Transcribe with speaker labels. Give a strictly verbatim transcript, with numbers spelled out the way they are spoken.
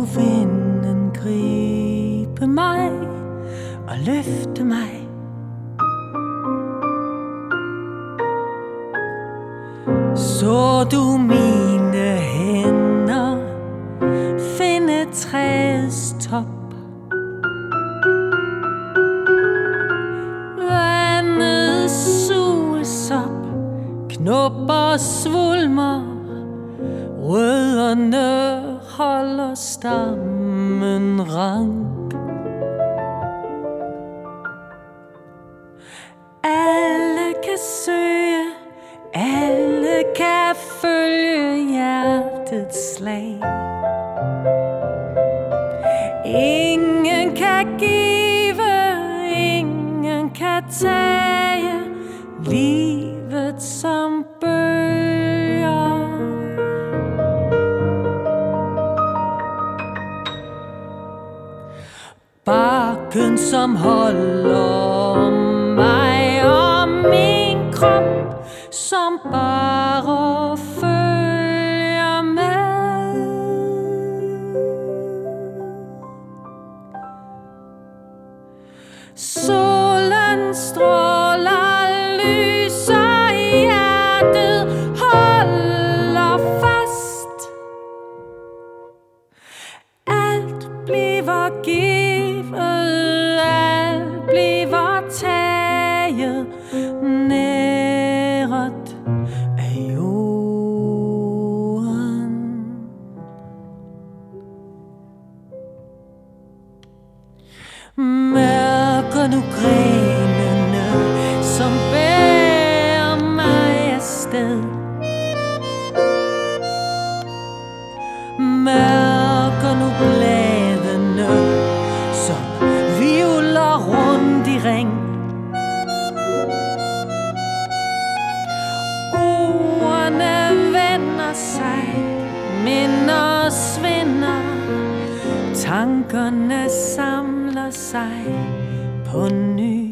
Speaker 1: vinden gribe mig og løfte mig. Så du mine hænder finde træets top. Vandet suges op, knopper svulmer, rødderne holder stammen rank. Alle kan søge, alle kan følge hjertets slag. Ingen kan give, ingen kan tage livet som bølger. Bakken som holder mig og min krop, som bare følger med. Solen stråler, lyser i hjertet, holder fast. Alt bliver givet, alt bliver taget, næret af jorden. Mærker nu grenene, som bærer mig afsted. Mærker nu bladene, som hvirvler rundt i ring. Ordene vender sig, minder svinder, tankerne samler sig på ny.